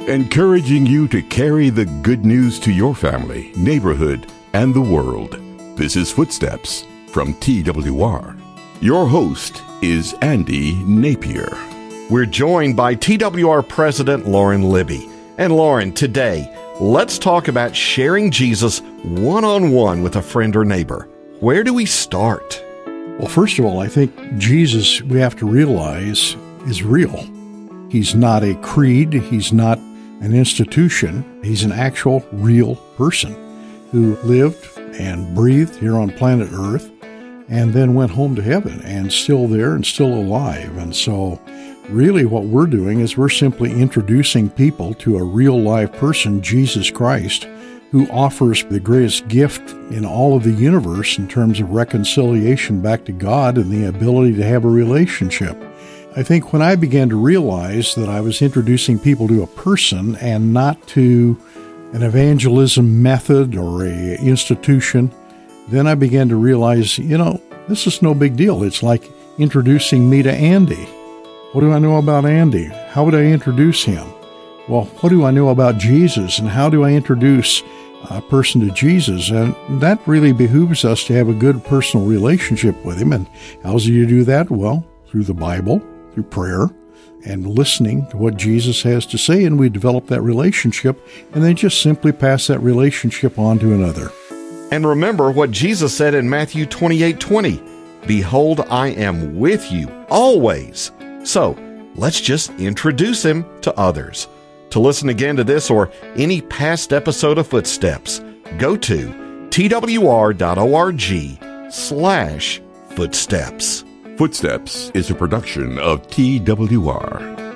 encouraging you to carry the good news to your family, neighborhood, and the world. This is Footsteps from TWR. Your host is Andy Napier. We're joined by TWR President Lauren Libby. And Lauren, today, let's talk about sharing Jesus one-on-one with a friend or neighbor. Where do we start? Well, first of all, I think Jesus, we have to realize, is real. He's not a creed. He's not an institution. He's an actual, real person who lived and breathed here on planet Earth and then went home to heaven and still there and still alive. And so really what we're doing is we're simply introducing people to a real live person, Jesus Christ, who offers the greatest gift in all of the universe in terms of reconciliation back to God and the ability to have a relationship. I think when I began to realize that I was introducing people to a person and not to an evangelism method or a institution, then I began to realize, this is no big deal. It's like introducing me to Andy. What do I know about Andy? How would I introduce him? Well, what do I know about Jesus, and how do I introduce a person to Jesus? And that really behooves us to have a good personal relationship with him. And how do you do that? Well, through the Bible, through prayer, and listening to what Jesus has to say, and we develop that relationship, and then just simply pass that relationship on to another. And remember what Jesus said in Matthew 28:20, "Behold, I am with you always." So, let's just introduce him to others. To listen again to this or any past episode of Footsteps, go to twr.org/footsteps. Footsteps is a production of TWR.